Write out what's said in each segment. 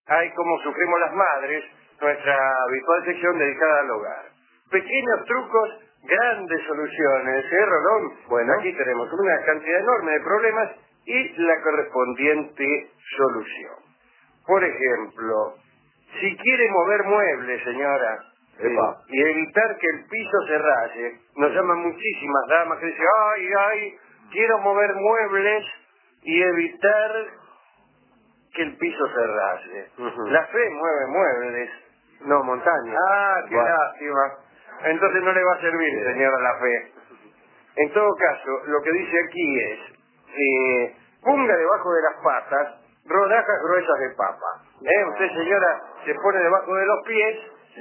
hay como sufrimos las madres, nuestra habitual sección dedicada al hogar. Pequeños trucos, grandes soluciones, ¿eh, Rolón? Bueno. Aquí tenemos una cantidad enorme de problemas y la correspondiente solución. Por ejemplo, si quiere mover muebles, señora, y evitar que el piso se raye, nos llaman muchísimas damas que dicen, ay, quiero mover muebles y evitar que el piso se raye. La fe mueve muebles. No, montaña. Ah, qué lástima. Entonces no le va a servir, señora, la fe. En todo caso, lo que dice aquí es, ponga debajo de las patas rodajas gruesas de papa. Usted, señora, se pone debajo de los pies,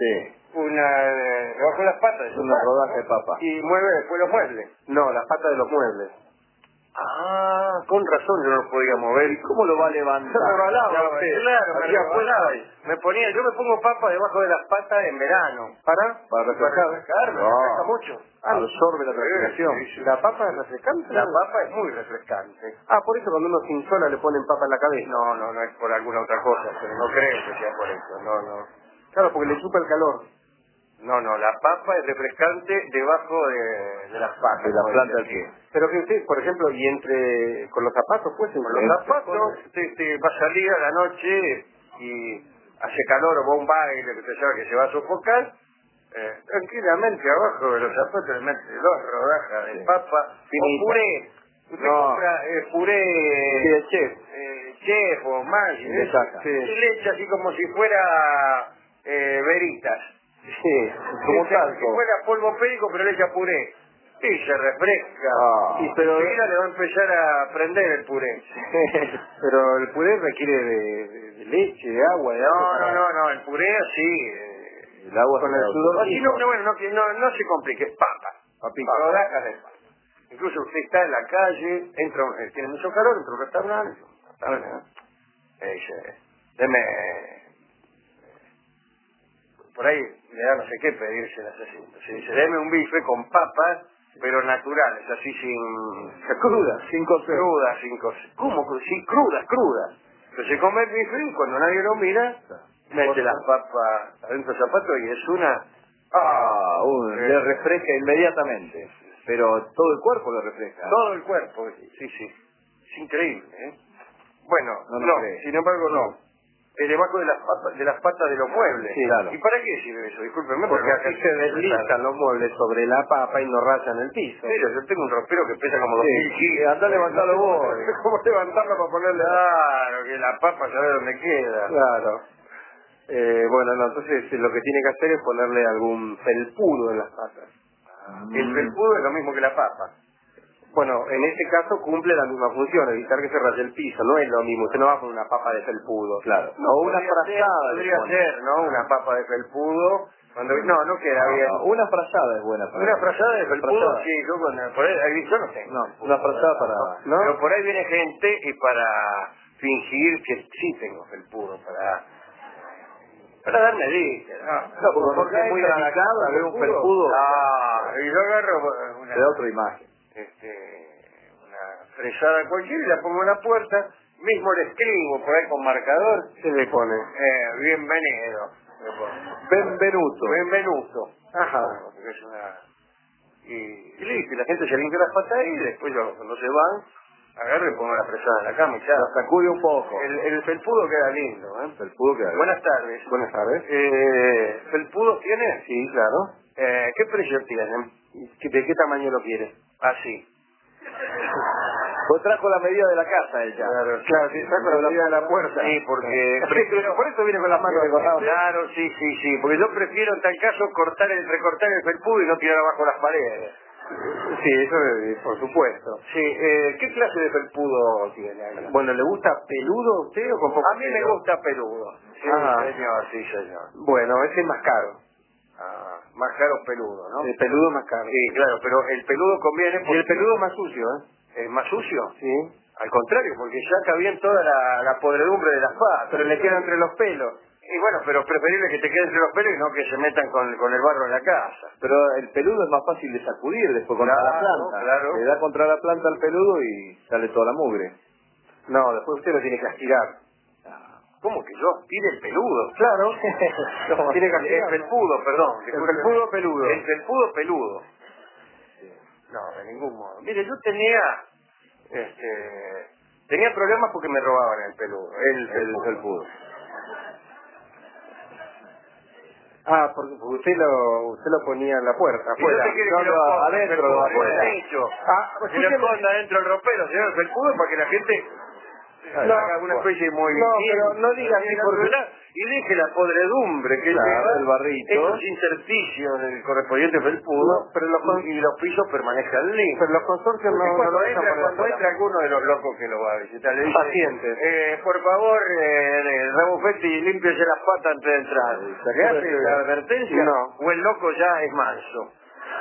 debajo de las patas, una rodaja de papa. y mueve después los muebles. No, las patas de los muebles. Ah, con razón yo no lo podía mover. ¿Y cómo lo va a levantar? Yo me balaba, claro, yo me pongo papa debajo de las patas en verano. ¿Para refrescar? Me refresca mucho. Absorbe la transpiración. Sí. ¿La papa es refrescante? La papa es muy refrescante. Ah, por eso cuando uno se insola le ponen papa en la cabeza. No es por alguna otra cosa, pero no creo que sea por eso, no. Claro, porque le chupa el calor. No, la papa es refrescante debajo de las patas. De la planta del pie. Pero que usted, por ejemplo, y con los zapatos, pues... Con los zapatos, va a salir a la noche y hace calor o va a un baile que usted sabe que se va a sofocar, tranquilamente abajo de los zapatos le mete 2 rodajas de papa o puré. Usted compra puré de chef o más, y le echa así como si fuera veritas. Sí, como como si fuera polvo périco, pero le echa puré. Y se refresca. Pero enseguida le va a empezar a prender el puré. Pero el puré requiere de leche, de agua, de agua. No, el puré así. El agua con el sudor. No se complique, papa. Rodajas de papa. Incluso usted está en la calle, tiene mucho calor, entra a un restaurante, dice, por ahí le da no sé qué pedirse las así. Se dice, deme un bife con papas, pero naturales, así crudas, sin cocer. ¿Cómo? Sí, crudas. Pero se come el bife y cuando nadie lo mira, mete las papas adentro del zapato y es una... le refresca inmediatamente. Pero todo el cuerpo lo refresca. Todo el cuerpo, sí. Es increíble, ¿eh? Bueno, sin embargo no. Debajo de las patas de los muebles. Sí, claro. ¿Y para qué sirve eso? Discúlpeme. Porque así se deslizan los muebles sobre la papa y no rayan el piso. Pero yo tengo un ropero que pesa como 2000 kilos. Anda a levantarlo vos. ¿Cómo levantarlo para ponerle? Claro, que la papa sabe dónde queda. Claro. Entonces lo que tiene que hacer es ponerle algún felpudo en las patas. El felpudo es lo mismo que la papa. Bueno, en este caso cumple la misma función, evitar que se raye el piso, no es lo mismo, usted no va a poner una papa de felpudo. Claro. O una frazada. Podría ser, ¿no? Una papa de felpudo. No queda bien. Una frazada es buena. Una frazada de felpudo, sí, yo no tengo. No, una frazada para... ¿no? Pero por ahí viene gente y para fingir que sí tengo felpudo, para darme dicha, ¿no? Porque es muy delicado, ver un felpudo. Y yo agarro de otra imagen. Una fresada cualquiera y la pongo en la puerta, mismo le escribo por ahí con marcador. ¿Qué le pone? Bienvenido. Benvenuto. Ajá. Porque es y listo, y la gente se limpia las patas y después cuando se van, agarro y pongo la fresada en la cama y ya. La sacude un poco. El felpudo queda lindo, Felpudo queda lindo. Buenas tardes. Buenas tardes. ¿Felpudo tiene? Sí, claro. ¿Qué precio tienen? ¿De qué tamaño lo quiere? Así. Pues trajo la medida de la casa ella. Claro, sí, trajo la medida de la puerta. Sí, porque... por eso viene con las manos recortadas. Claro, sí, porque yo prefiero en tal caso recortar el felpudo y no tirar abajo las paredes. Sí, eso por supuesto. Sí, ¿qué clase de felpudo tiene? Bueno, ¿le gusta peludo a usted o con poco? A mí me gusta peludo. Sí, señor. Bueno, ese es más caro. Más caro peludo, ¿no? El peludo más caro. Sí, claro, pero el peludo conviene porque... Y el peludo más sucio, ¿Es más sucio? Sí. Al contrario, porque saca bien toda la podredumbre de las patas. Pero le queda entre los pelos. Y bueno, pero es preferible que te quede entre los pelos y no que se metan con el barro en la casa. Pero el peludo es más fácil de sacudir después contra la planta. Claro. Le da contra la planta al peludo y sale toda la mugre. No, después usted lo tiene que aspirar. ¿Cómo que yo aspire el peludo? Claro. No, tiene que el felpudo, perdón. El felpudo peludo. El felpudo peludo. No, de ningún modo. Mire, yo tenía problemas porque me robaban el peludo, el felpudo. Ah, porque usted lo ponía en la puerta, ¿Y usted quiere que lo ponga adentro, afuera? Que lo esconda dentro del ropero, señor, el felpudo, para que la gente haga una especie de movimiento. No, pero no diga así porque... Y deje la podredumbre que lleva el barrito, esos intersticios del correspondiente felpudo, pero y los pisos permanezcan limpios. Pero los consorcios no lo dejan poner cuando entra alguno de los locos que lo va a visitar, le dice, paciente. por favor, rebufete y límpiese las patas antes de entrar. ¿Le hace la advertencia? No. ¿O el loco ya es manso?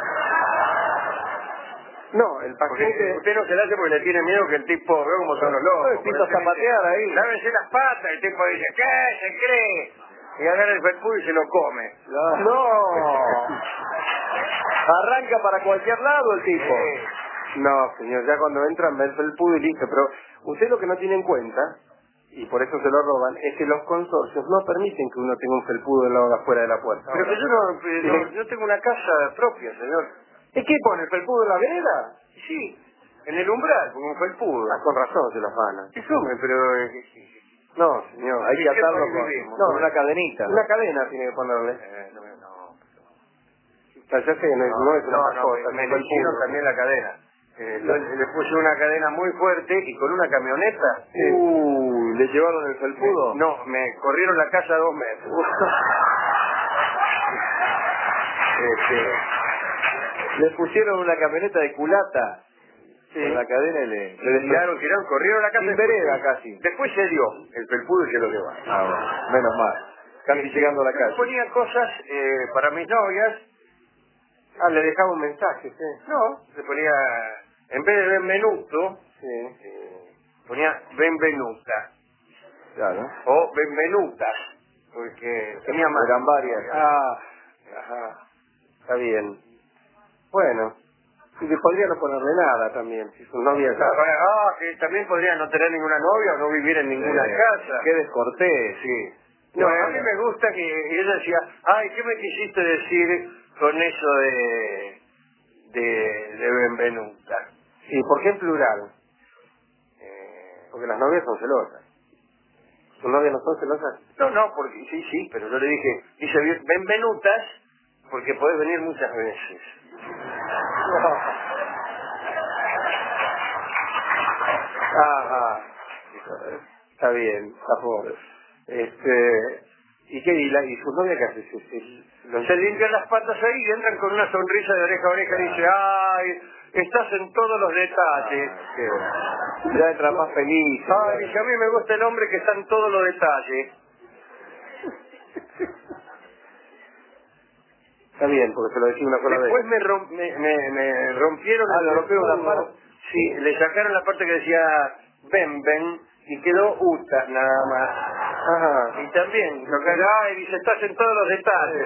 No, el paciente... Porque usted no se la hace porque le tiene miedo que el tipo ve como son los locos. El tipo zapatear ahí. Lávense las patas, el tipo dice, ¿qué se cree? Y agarra el felpudo y se lo come. No. Arranca para cualquier lado el tipo. No, señor, ya cuando entran ve el felpudo y listo. Pero usted lo que no tiene en cuenta, y por eso se lo roban, es que los consorcios no permiten que uno tenga un felpudo del lado de afuera de la puerta. Pero que yo tengo una casa propia, señor. ¿Y qué pone? ¿El felpudo en la vereda? Sí, en el umbral, con un felpudo. Ah, con razón se los van. Sí, hombre, pero... No, señor, hay que atarlo con una cadenita. Una cadena tiene que ponerle. Ya sé, no es una mascota. Me le hicieron también la cadena. Le puse una cadena muy fuerte y con una camioneta. ¿Le llevaron el felpudo? No, me corrieron la casa 2 metros. Le pusieron una camioneta de culata. Sí. Con la cadena y le tiraron, corrieron la casa. Sin vereda casi. Después se dio el felpudo y se lo llevaron. Bueno, menos mal. Casi llegando a la casa. Ponía cosas para mis novias. Le dejaba un mensaje, sí. No, se ponía, en vez de benvenuto, ponía benvenuta. Claro. O benvenutas, porque tenía más. Eran varias. Ajá. Está bien. Bueno. Y podría no ponerle nada también, si su novia... que también podría no tener ninguna novia o no vivir en ninguna casa. Qué descortés. Sí. No, a mí me gusta que ella decía, ay, ¿qué me quisiste decir con eso de benvenuta? Sí, ¿por qué en plural? Porque las novias son celosas. ¿Sus novias no son celosas? No, porque sí, pero yo le dije, dice benvenutas, porque podés venir muchas veces. Ajá. Está bien, tapó. ¿Y qué? ¿Y su novia qué hace? Se limpian las patas ahí y entran con una sonrisa de oreja a oreja y dice, ay, estás en todos los detalles. Ya entra más feliz. Ay, dice, a mí me gusta el hombre que está en todos los detalles. Está bien, porque se lo decía una sola vez. Después me rompieron le rompieron la parte. Sí, le sacaron la parte que decía ven y quedó uta nada más. Ajá. Y también y dice, estás en todos los detalles.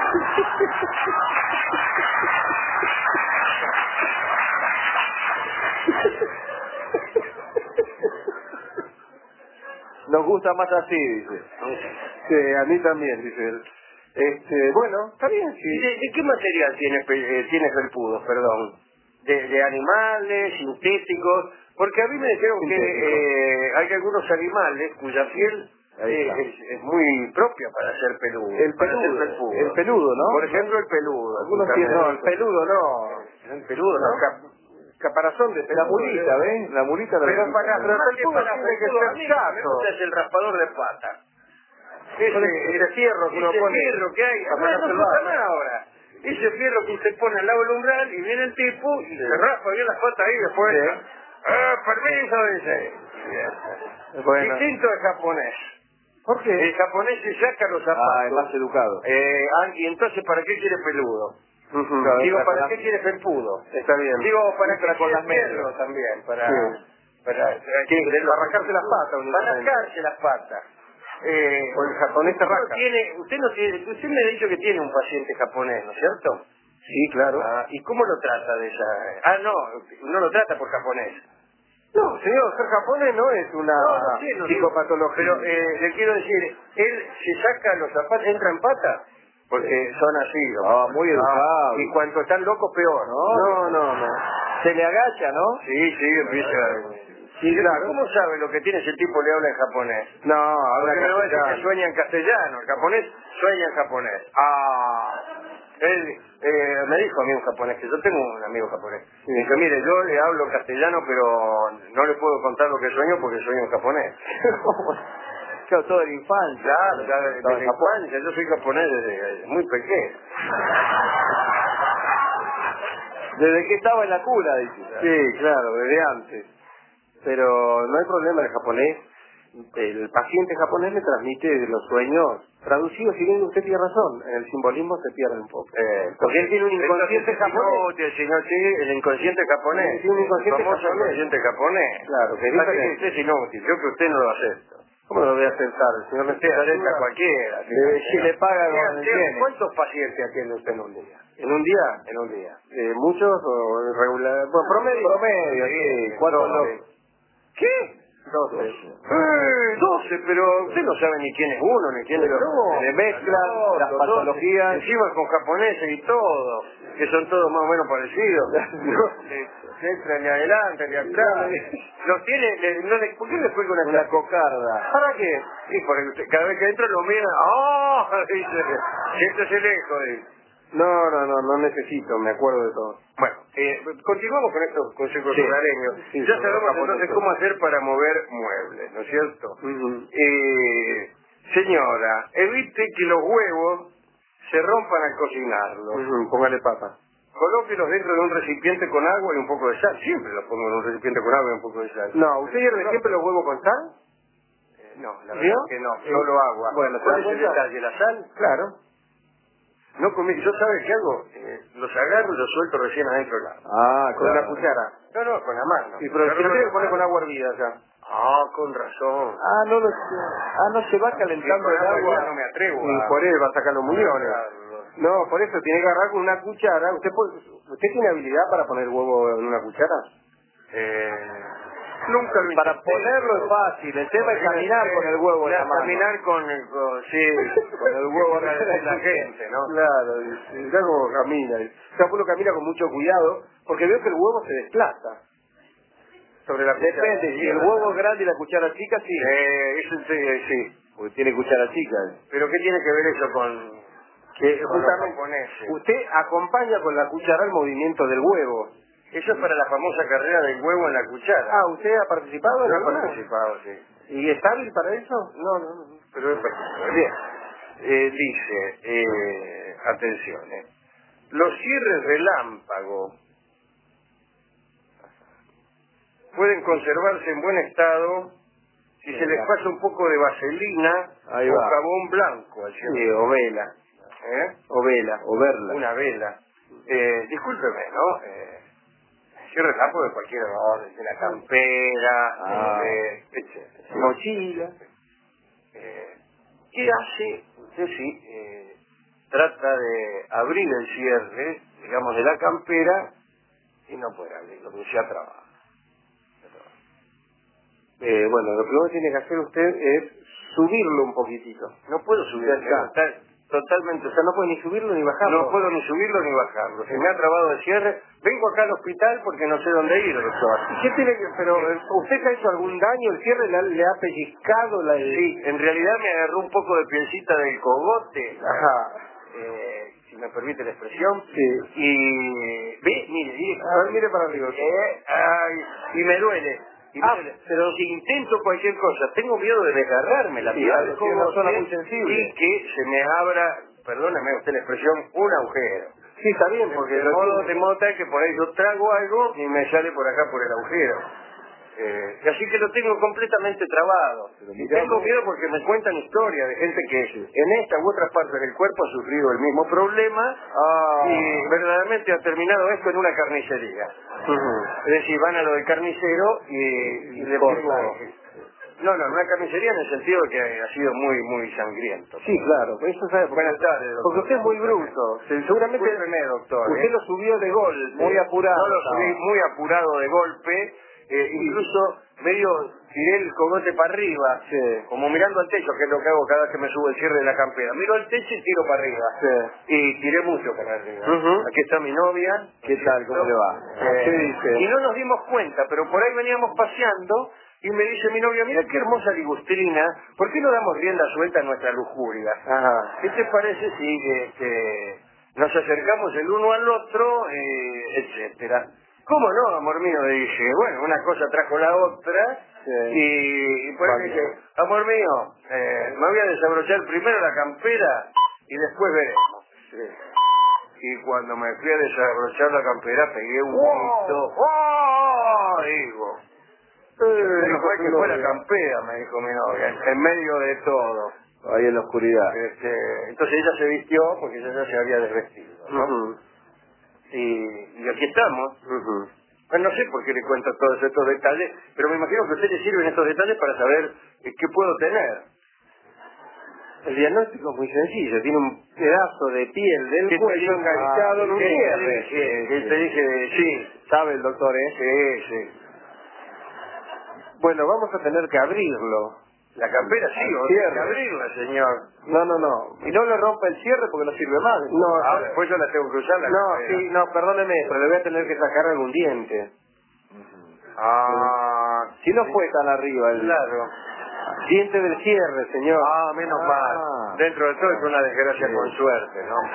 Nos gusta más así, dice. Sí, a mí también, dice él. Bueno, está bien, sí. ¿De qué material tiene felpudos, perdón? ¿De animales, sintéticos? Porque a mí me dijeron que hay algunos animales cuya piel es muy propia para hacer peludo. El peludo, ¿no? Por ejemplo, el peludo. El peludo no. El peludo, ¿no? Caparazón de peludo. La mulita, ¿ves? La mulita de Pero para el peludo tiene que ser chato. Es el raspador de pata. Ese fierro que uno pone. Ese fierro que hay. No se usa nada ahora. Ese fierro que usted pone al lado del umbral y viene el tipo y se raspa bien las patas ahí después. Permiso, dice. Bueno. Distinto al japonés. ¿Por qué? El japonés se saca los zapatos. Es más educado. Y entonces, ¿para qué quiere peludo? Claro, digo, ¿para qué quiere felpudo? Está bien. Digo, ¿para qué con las fierro también? Para rascarse las patas. Para rascarse las patas. O el japonés se rasca. Usted me ha dicho que tiene un paciente japonés, ¿no es cierto? Sí, claro. ¿Y cómo lo trata de esa? No lo trata por japonés. No, señor, ser japonés no es una psicopatología. Pero le quiero decir, él se saca los zapatos, entra en pata, porque son así. Muy educados. Y cuanto están locos, peor. No. Se le agacha, ¿no? Sí, empieza... Sí, claro. ¿Cómo sabe lo que tiene ese tipo? Le habla en japonés. No, habla castellano. castellano. Que sueña en castellano, el japonés sueña en japonés. Él me dijo a mí un japonés, que yo tengo un amigo japonés. Sí. Me dijo, mire, yo le hablo castellano, pero no le puedo contar lo que sueño porque sueño en japonés. Claro, todo de la infancia. Claro, desde la infancia. Yo soy japonés desde muy pequeño. Desde que estaba en la cuna, dice. Sí, claro, desde antes. Pero no hay problema, el japonés, el paciente japonés le transmite los sueños traducidos, si bien usted tiene razón, en el simbolismo se pierde un poco. Porque él tiene un inconsciente japonés. Señor, sí, el inconsciente japonés. Tiene un inconsciente japonés. Inconsciente japonés. Claro, que usted es inútil, yo que usted no lo acepto. ¿Cómo lo voy a aceptar? El señor me acepta a cualquiera. Si le paga ¿Cuántos pacientes atiende usted en un día? ¿En un día? En un día. ¿Muchos o regular? Bueno, promedio, sí. ¿Cuántos no? ¿Qué? 12, pero usted no sabe ni quién es uno, ni quién es otro. Se mezclan las patologías. Encima con japoneses y todo, que son todos más o menos parecidos. Se entra ni adelante, ni atrás. Los tiene, ¿por qué le cuelga una cocarda? ¿Para qué? Sí, porque cada vez que entra lo mira, dice, siéntese lejos, dice. No necesito, me acuerdo de todo. Bueno, continuamos con estos consejos hogareños. Sí, ya sabemos entonces cómo hacer para mover muebles, ¿no es cierto? Señora, evite que los huevos se rompan al cocinarlos. Póngale papa. Colóquelos dentro de un recipiente con agua y un poco de sal. Siempre los pongo en un recipiente con agua y un poco de sal. No, ¿usted hierve siempre los huevos con sal? No, la verdad es que no, solo agua. Bueno, ¿cuál es el detalle? ¿La sal? Claro. No comí, ¿yo sabe qué hago? Los agarro y los suelto recién adentro del agua. Con la cuchara. No, con la mano. Sí, pero si lo tiene que poner con agua hervida ya. Con razón. No se va calentando el agua. No me atrevo. Y por él va a sacar los muñones. No, por eso tiene que agarrar con una cuchara. ¿Usted tiene habilidad para poner huevo en una cuchara? Nunca lo Para ponerlo es fácil, el tema es caminar con el huevo en la mano. Caminar con el huevo de la gente, ¿no? Claro, ya como camina. O sea, uno camina con mucho cuidado, porque veo que el huevo se desplaza. Sobre la cuchara. Depende, si el huevo es grande y la cuchara chica, sí. Eso sí. Porque tiene cuchara chica. ¿Pero qué tiene que ver eso con justamente usted acompaña con la cuchara el movimiento del huevo? Eso es para la famosa carrera del huevo en la cuchara. ¿Usted ha participado? Yo he participado, sí. ¿Y está hábil para eso? No. Pero he participado. Bien. Dice, atención, los cierres relámpago pueden conservarse en buen estado si se les pasa un poco de vaselina o jabón blanco al cierre. Sí, o vela. O verla. Una vela. Discúlpeme, ¿no? Cierre relámpago de cualquier orden, de la campera, etc. Mochila. ¿Qué hace? Usted sí trata de abrir el cierre, digamos, de la campera y no puede abrirlo, porque ya trabaja. Bueno, lo primero que tiene que hacer usted es subirlo un poquitito. No puedo subirlo, está totalmente, o sea, no puede ni subirlo ni bajarlo. No puedo ni subirlo ni bajarlo. Se me ha trabado el cierre. Vengo acá al hospital porque no sé dónde ir, doctor. ¿Qué tiene que, pero usted ha hecho algún daño? ¿El cierre le ha pellizcado la... Sí, en realidad me agarró un poco de pielcita del cogote. Si me permite la expresión. Sí. Y mire, a ver, mire para arriba. Y me duele. Pero si intento cualquier cosa, tengo miedo de desgarrarme la piel. Es una zona muy sensible. Y que se me abra, perdóneme usted la expresión, un agujero. Sí, está bien, porque de modo tal que por ahí yo trago algo y me sale por acá por el agujero. Así que lo tengo completamente trabado. Y tengo miedo porque me cuentan historias de gente que en esta u otras partes del cuerpo ha sufrido el mismo problema y verdaderamente ha terminado esto en una carnicería. Es decir, van a lo del carnicero y le pongo... No, una carnicería en el sentido de que ha sido muy sangriento. Sí, claro, eso sabe. Buenas tardes, doctor. Porque usted es muy bruto. Seguramente doctor, usted lo subió de golpe, muy apurado. No lo subí muy apurado de golpe. incluso medio tiré el cogote para arriba, como mirando al techo, que es lo que hago cada vez que me subo el cierre de la campera. Miro al techo y tiro para arriba. Y tiré mucho para arriba. Aquí está mi novia. ¿Qué tal? ¿Cómo le va? ¿Qué dice? Y no nos dimos cuenta, pero por ahí veníamos paseando y me dice mi novia, mira qué hermosa ligustrina, ¿por qué no damos rienda suelta a nuestra lujuria? ¿Qué te parece si nos acercamos el uno al otro, etcétera? ¿Cómo no, amor mío? Le dije, bueno, una cosa trajo la otra, y por eso dije, amor mío, me voy a desabrochar primero la campera y después veremos. Y cuando me fui a desabrochar la campera pegué un grito, digo, no fue que fue la campera, me dijo mi novia, en medio de todo. Ahí en la oscuridad. Entonces ella se vistió porque ella ya se había desvestido, ¿no? Y aquí estamos. Bueno, no sé por qué le cuento todos estos detalles, pero me imagino que a usted le sirven estos detalles para saber qué puedo tener. El diagnóstico es muy sencillo, tiene un pedazo de piel del cuello enganchado en un cierre. Te dije, sí. ¿Sabe el doctor, Sí. Bueno, vamos a tener que abrirlo. La campera sí, o cierre. que abrirla, señor. No. Y no le rompa el cierre porque no sirve más. No, después yo la tengo que usar la campera. Perdóneme, pero le voy a tener que sacar algún diente. Si no fue tan arriba el... Claro. Diente del cierre, señor. Menos mal. Dentro de todo es una desgracia con suerte, ¿no?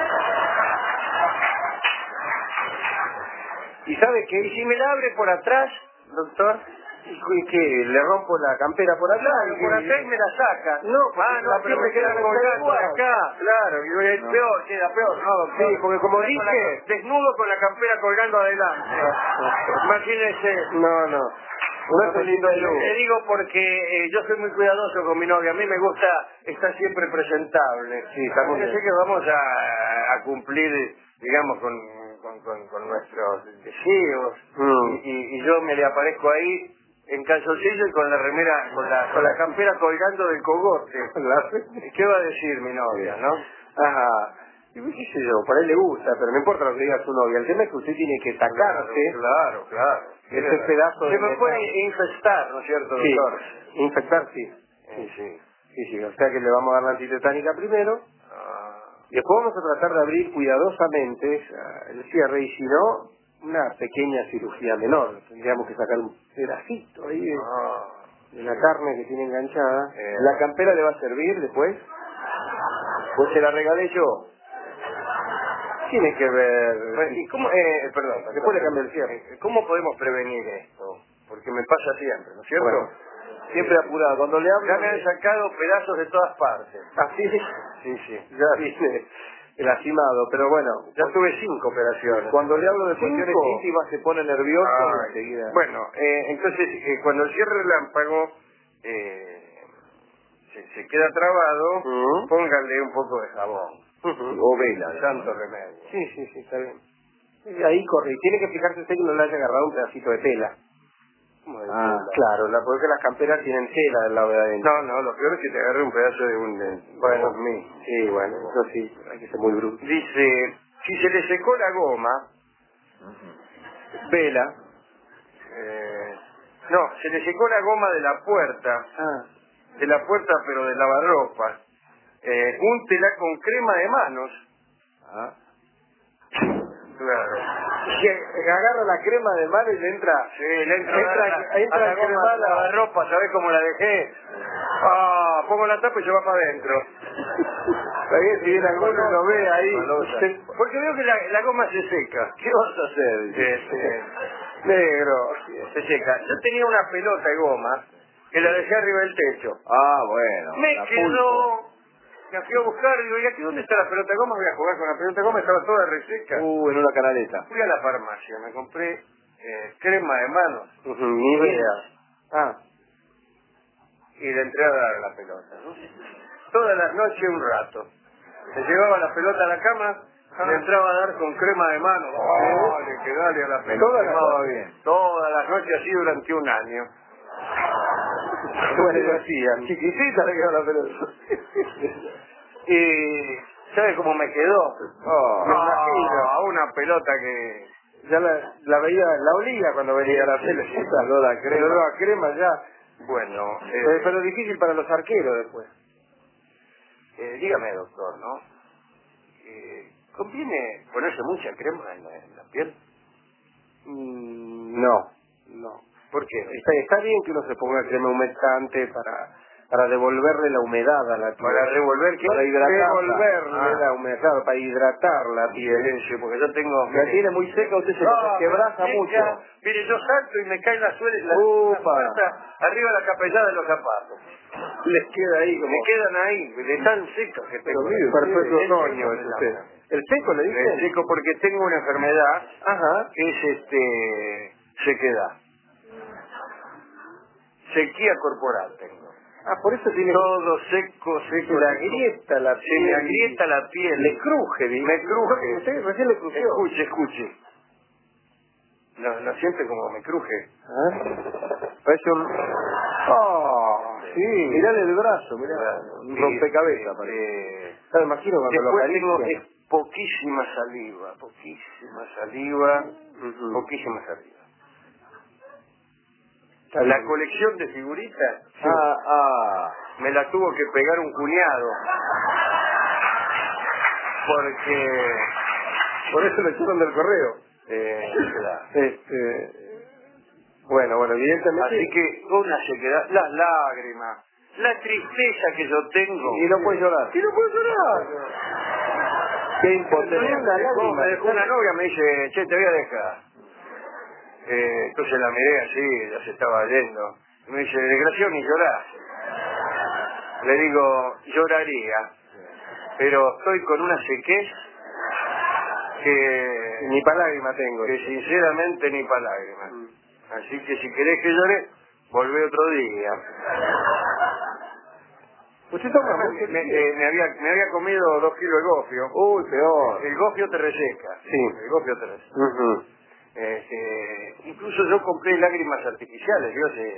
¿Y sabe qué? ¿Y si me la abre por atrás, doctor? ¿Y qué? ¿Le rompo la campera por atrás? Claro, por atrás y me la saca. No, pero me queda colgando acá. Claro, y peor, queda peor. Sí, porque como dije... Desnudo con la campera colgando adelante. Imagínese. No. Le digo porque yo soy muy cuidadoso con mi novia. A mí me gusta estar siempre presentable. Sí, estamos porque sé que vamos a cumplir, digamos, con nuestros deseos. Y yo me le aparezco ahí en calzoncillo y con la remera, con la campera colgando del cogote. ¿Qué va a decir mi novia, no? Y qué sé yo, por ahí le gusta, pero no importa lo que diga su novia. El tema es que usted tiene que sacarse. Claro. Ese pedazo de... Se me puede infestar, ¿no es cierto, doctor? Infectar, sí. Sí. O sea que le vamos a dar la antitetánica primero. Y después vamos a tratar de abrir cuidadosamente el cierre y si no, una pequeña cirugía menor. Tendríamos que sacar un pedacito ahí de la carne que tiene enganchada. ¿La campera le va a servir después? Pues se la regalé yo. Tiene que ver... ¿Y cómo, perdón, después le cambio el cierre. ¿Cómo podemos prevenir esto? Porque me pasa siempre, ¿no es cierto? Bueno, siempre apurado. Cuando le hablo... Ya me han sacado pedazos de todas partes. ¿Así? Sí. Ya viene lastimado, pero bueno. Ya tuve 5 operaciones. Cuando le hablo de cuestiones íntimas se pone nervioso enseguida. Bueno, entonces, cuando el cierre relámpago se queda trabado, póngale un poco de jabón. O vela. Santo remedio. Sí, está bien. Y ahí corre. Y tiene que fijarse usted que no le haya agarrado un pedacito de tela. Claro, porque las camperas tienen tela del lado de adentro. No, lo peor es que te agarre un pedazo de un... Bueno, sí, eso sí, hay que ser muy bruto. Dice, si se le secó la goma, vela. No, se le secó la goma de la puerta, pero de lavarropas. Úntela con crema de manos. Claro. Que agarra la crema de mano y le entra... Sí, le entra la goma de lavarropa, ¿sabés cómo la dejé? Pongo la tapa y se va para adentro. Si viene alguno lo ve ahí. Porque veo que la goma se seca. ¿Qué vas a hacer? Negro. Se seca. Yo tenía una pelota de goma que la dejé arriba del techo. Bueno. Me quedó... Me fui a buscar y digo, ¿y aquí dónde está la pelota de goma? Voy a jugar con la pelota de goma, estaba toda reseca. En una canaleta. Fui a la farmacia, me compré crema de manos. Ni idea. Y le entré a dar la pelota, ¿no? Todas las noches un rato. Le llevaba la pelota a la cama, le entraba a dar con crema de manos. Dale a la pelota. Todas las noches así durante un año. Bueno, lo hacía. Chiquitita le quedó la pelota. Y ¿sabe cómo me quedó? Me imagino a una pelota Ya la veía, la olía cuando venía a la tele. El olor a crema ya. Bueno, pero difícil para los arqueros después. Dígame, doctor, ¿no? ¿Conviene ponerse mucha crema en la piel? No. ¿Por qué? Está bien que uno se ponga crema humectante para devolverle la humedad a la piel. ¿Para revolver qué? Para hidratarla. Devolverle la humedad, claro, para hidratar la piel. Sí, porque yo tengo... La tiene muy seca, usted se quebraza mucho. Mire, yo salto y me cae la suela, arriba de la capellada de los zapatos. Les queda ahí como... Me quedan ahí, de tan secos que tengo. Perfecto otoño es usted. ¿El seco le dicen? El seco porque tengo una enfermedad que es sequedad. Sequía corporal tengo. Por eso tiene... Todo seco. Se le agrieta la piel. Se me agrieta la piel. Le cruje, digo. Me cruje. Usted recién le crujió. Escuche. No siente como me cruje. Parece un... sí. Mirale el brazo, mirá. Un rompecabezas, parece. Me imagino cuando lo acaricia. Poquísima saliva. La colección de figuritas me la tuvo que pegar un cuñado porque por eso lo echaron del correo. Bueno, evidentemente. Así que una sequedad, las lágrimas, la tristeza que yo tengo. Y no puede llorar. Qué impotencia. Me dejó una novia, me dice, che, te voy a dejar. Entonces la miré así, ya se estaba yendo. Y me dice, desgraciado, ni llorás. Le digo, lloraría, pero estoy con una sequez que... Ni para lágrimas tengo. Que sinceramente ni para lágrimas. Así que si querés que llore, volvé otro día. ¿Usted toma mucho? Me había comido 2 kilos de gofio. Uy, peor. El gofio te reseca. Sí. El gofio te reseca. Incluso yo compré lágrimas artificiales,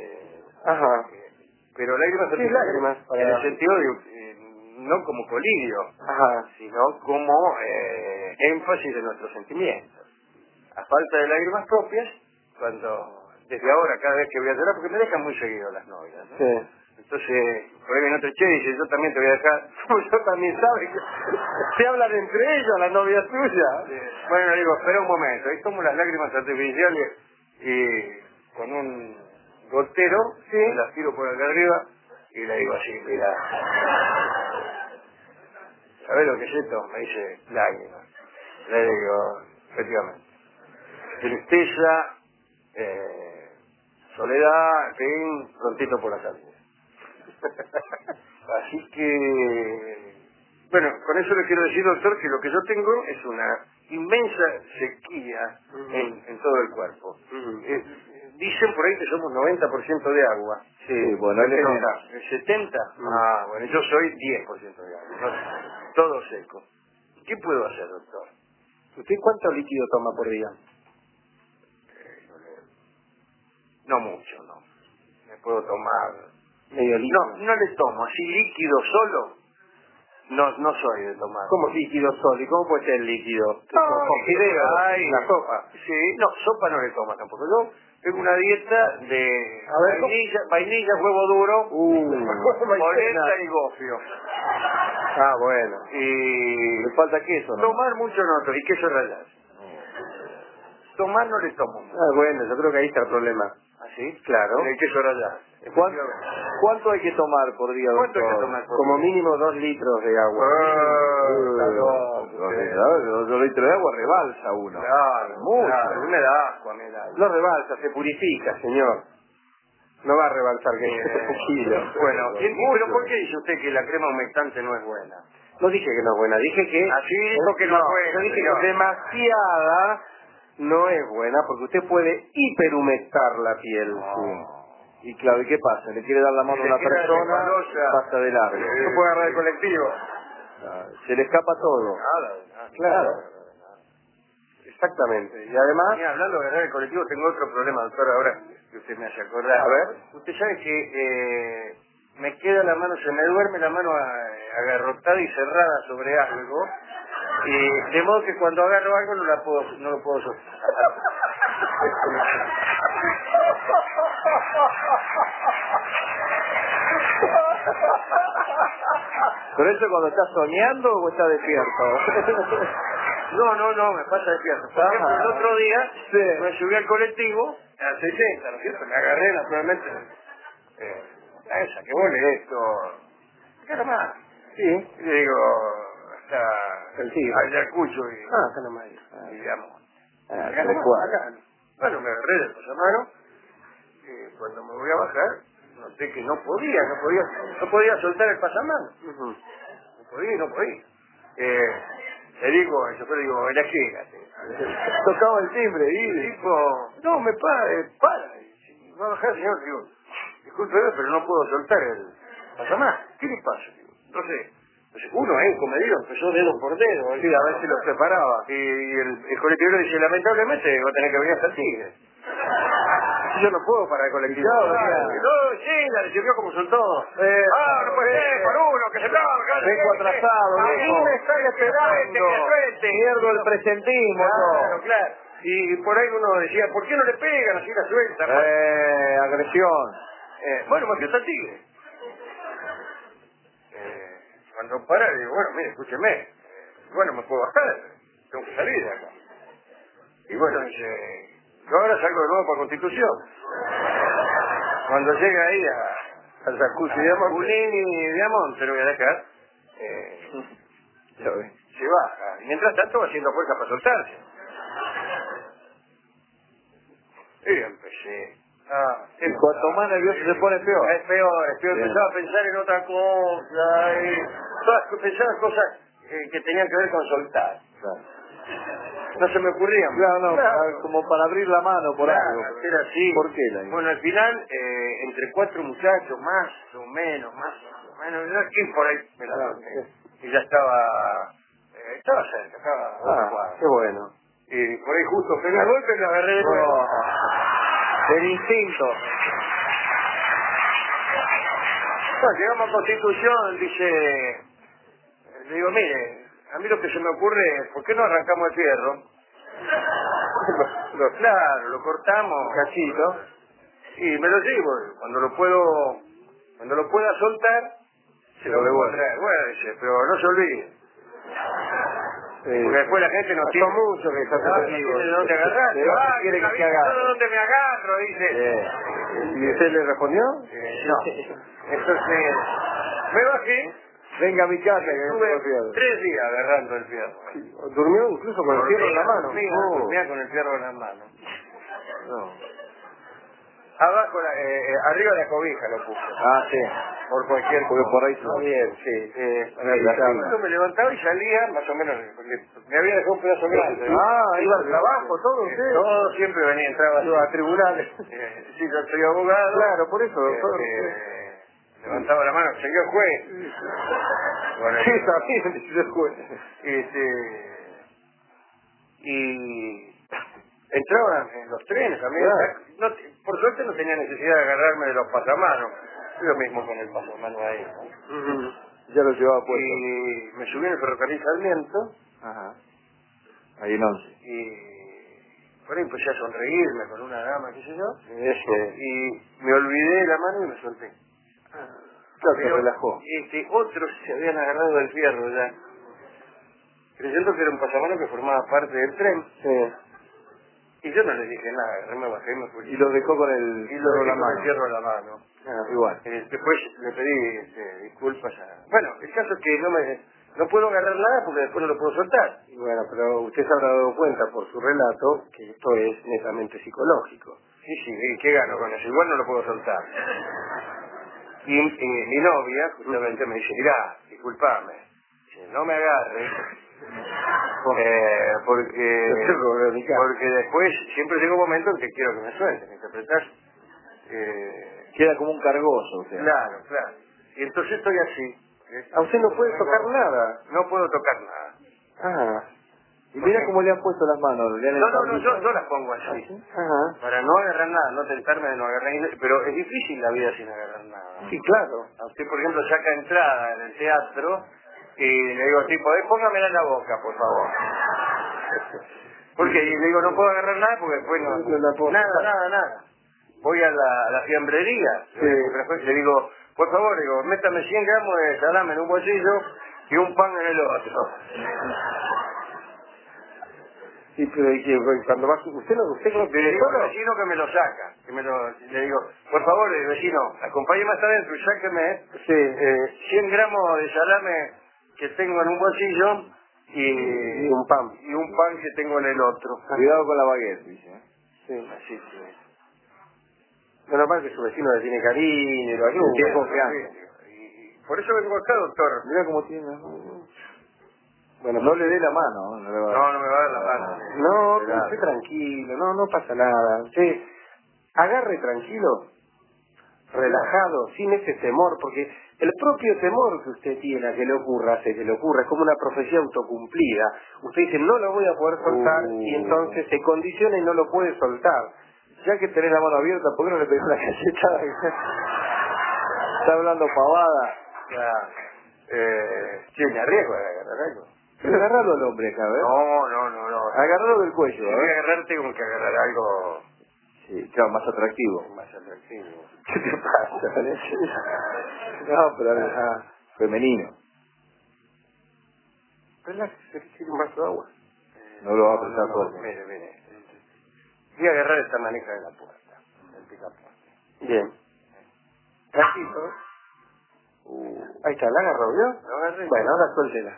pero lágrimas artificiales en el sentido de no como colirio, sino como énfasis de nuestros sentimientos. A falta de lágrimas propias, desde ahora cada vez que voy a llorar, porque me dejan muy seguido las novias, ¿no? Sí. Entonces, por ahí viene otro che y dice, yo también te voy a dejar. Yo también sabe que se hablan entre ellos, la novia suya. Bueno, le digo, espera un momento, ahí tomo las lágrimas artificiales y con un gotero, las tiro por acá arriba y le digo así, mira, ¿sabés lo que es esto? Me dice, lágrimas. Le digo, efectivamente, tristeza, soledad, en fin, prontito por la salida. Así que, bueno, con eso le quiero decir, doctor, que lo que yo tengo es una inmensa sequía en todo el cuerpo. Dicen por ahí que somos 90% de agua. Sí, bueno, ¿El 70%? Bueno, yo soy 10% de agua, ¿no? Todo seco. ¿Qué puedo hacer, doctor? ¿Usted cuánto líquido toma por día? No mucho, no. Me puedo tomar... ¿Medio litro? No le tomo, así líquido solo, no soy de tomar. ¿Cómo líquido solo? ¿Y cómo puede ser líquido? Con fideos, una sopa. Sí, no, sopa no le toma tampoco. Yo tengo una dieta de vainilla, huevo duro, polenta y gofio. Bueno. Y le falta queso, ¿no? Tomar mucho no, y queso rallado. Tomar no le tomo mucho. Bueno, yo creo que ahí está el problema. ¿Ah, sí? Claro. El queso rallado. ¿Cuánto hay que tomar por día, doctor? ¿Cuánto hay que tomar por día? Como mínimo 2 litros de agua. 2 litros de agua rebalsa uno. Claro, mucho. Claro, me da asco, No rebalsa, se purifica, señor. No va a rebalsar que un kilo. Bueno, pero ¿por qué dice usted que la crema humectante no es buena? No dije que no es buena, dije que... Así dijo que no es buena. Yo dije que demasiada no es buena porque usted puede hiperhumectar la piel. Y claro, ¿y qué pasa? Le quiere dar la mano a una persona, pasa de largo. No puede agarrar el colectivo. Se le escapa todo. Claro. Exactamente. Y además... hablando de agarrar el colectivo, tengo otro problema, doctor, ahora que usted me hace acordar. A ver. Usted sabe que me queda la mano, se me duerme la mano agarrotada y cerrada sobre algo. Y de modo que cuando agarro algo no lo puedo soltar. ¿Pero eso cuando estás soñando o estás despierto? No, me pasa despierto. Por ejemplo, el otro día me subí al colectivo a 60, ¿no es cierto? Me agarré naturalmente a esa, que huele esto. ¿Qué nomás? Sí. Y le digo, hasta el Ayacucho y... acá nomás. Y digamos, Acá. Bueno, me agarré del pasamano y cuando me voy a bajar noté que no podía soltar el pasamano. No podía. Le digo al chofer, elegígate. Tocaba el timbre y el tipo, no, para. Va a bajar, señor, digo, disculpe, pero no puedo soltar el pasamano. ¿Qué le pasa? Digo, entonces uno, comedido, empezó dedo por dedo. Sí, a ver si lo separaba. Y el colectivo dice, lamentablemente va a tener que venir hasta el Tigre. Yo no puedo para el colectivo. No, sí, la recibió como son todos. No puede ser, por uno, que se traba. Vengo atrasado. Aquí me están esperando. Pierdo el presentismo. Claro. Y por ahí uno decía, ¿por qué no le pegan así la suelta? Agresión. Bueno, me fui hasta el Tigre. Cuando para, digo, bueno, mire, escúcheme. Bueno, me puedo bajar. Tengo que salir de acá. Y bueno, dice, yo ahora salgo de nuevo para Constitución. Cuando llega ahí al Jacuzzi de Diamante, lo voy a dejar, se baja. Y mientras tanto va haciendo fuerza para soltarse. Y empecé. Y cuanto más nervioso se pone, peor. Es peor. Empezaba a pensar en otra cosa. Pensaba en cosas que tenían que ver con soltar. No se me ocurría. Claro, como para abrir la mano por algo. Era así. ¿Por qué? Bueno, al final, entre 4 muchachos, más o menos, aquí por ahí me la tomé. Y ya estaba cerca, estaba qué bueno. Y por ahí justo pegué el golpe y me agarré de nuevo. El instinto. Bueno, llegamos a Constitución, le digo, mire, a mí lo que se me ocurre es, ¿por qué no arrancamos el fierro? Claro, lo cortamos. Un cachito. Y me lo llevo. Cuando lo pueda soltar, se lo debo traer. Bueno, dice, pero no se olvide. Porque después la gente no tiene mucho que está de dónde agarrar. Quiere que se agarre. ¿Dónde me agarro? Dice. ¿Y usted le respondió? No. Entonces, me bajé. Venga a mi casa. Estuve 3 días agarrando el fierro. ¿Durmió incluso con el fierro en la mano? Dormía con el fierro en la mano. No. Abajo, arriba de la cobija lo puse. Sí. Por cualquier cosa. Porque por ahí se bien, sí. Yo me levantaba y salía, más o menos, porque me había dejado un pedazo grande. Iba al trabajo, todo usted. Todo siempre venía, entraba a tribunales. Sí, yo soy abogado. Claro, por eso. Levantaba la mano, señor juez. Bueno, sí, también, señor juez. Y entraban en los trenes también. Por suerte no tenía necesidad de agarrarme de los pasamanos. Lo mismo con el pasamano ahí. Ya lo llevaba puesto. Y me subí en el ferrocarril Sarmiento. Ahí en 11. Y por ahí empecé a sonreírme con una dama, qué sé yo. Y me olvidé de la mano y me solté. Claro, se relajó. Otros se habían agarrado del fierro ya, creyendo que era un pasamano que formaba parte del tren. Sí. Y yo no les dije nada, me bajé y me fui. Y lo dejó con el fierro en la mano. Igual. Después le pedí disculpas Bueno, el caso es que no puedo agarrar nada porque después no lo puedo soltar. Bueno, pero usted se habrá dado cuenta por su relato que esto es netamente psicológico. Sí, ¿qué gano con eso? Igual no lo puedo soltar. Y mi novia justamente me dice, mirá, disculpame, no me agarres, porque después siempre llega un momento en que quiero que me suelten, interpretar. Queda como un cargoso, o sea. Claro. Y entonces estoy así. ¿A usted no puede tocar nada? No puedo tocar nada. Y mira cómo le han puesto las manos. Yo las pongo así. Para no agarrar nada, no tentarme de no agarrar nada. Pero es difícil la vida sin agarrar nada. Sí, claro. A usted, por ejemplo, saca entrada en el teatro Y le digo, sí, podés, póngamela en la boca, por favor. Porque le digo, no puedo agarrar nada porque después no... Nada. Voy a la fiambrería. Sí. Le digo, por favor, digo, métame 100 gramos de salame en un bolsillo y un pan en el otro. Sí, pero cuando va, usted no Le digo al vecino que me lo saca. Le digo, por favor, vecino, acompáñeme hasta adentro y sáqueme 100 gramos de salame que tengo en un bolsillo y un pan que tengo en el otro. Cuidado con la baguette, dice. Sí, así que... No, normal que su vecino le tiene cariño, lo ayuda. Tiene confianza. Y por eso vengo acá, doctor. Mira cómo tiene. Bueno, no le dé la mano. No me va a dar la mano. No, esté tranquilo, no pasa nada. Usted agarre tranquilo, relajado, sin ese temor, porque el propio temor que usted tiene a que le ocurra, hace que le ocurra, es como una profecía autocumplida. Usted dice, no lo voy a poder soltar, y entonces se condiciona y no lo puede soltar. Ya que tenés la mano abierta, ¿por qué no le pegás una cachetada? Está hablando pavada. Me arriesgo a agarrar algo. Pero agarralo al hombre acá, ¿ves? No. Agarralo del cuello, Si voy a agarrar, tengo que agarrar algo... Sí, claro, más atractivo. Más atractivo. ¿Qué te pasa? No, pero femenino. Relájese, que quiere un vaso de agua. No lo va a prestar fuerte. Mire. Voy a agarrar esta manija de la puerta. El picaporte. Bien. Tranquilo. Ahí está, ¿la agarró, vio? Lo agarré. Bueno, ahora suéltela.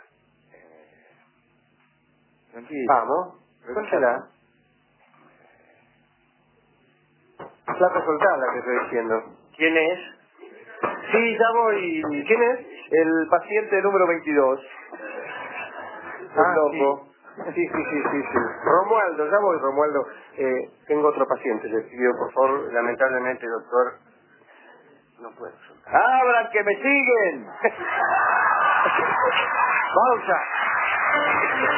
Tranquilo. Vamos, suéltela. Plata soltada que estoy diciendo. ¿Quién es? Sí, ya voy. ¿Quién es? El paciente número 22. Loco. Sí. Romualdo, ya voy, Romualdo. Tengo otro paciente, le pido por favor. Lamentablemente, doctor, no puedo soltar. ¡Abran que me siguen! Pausa.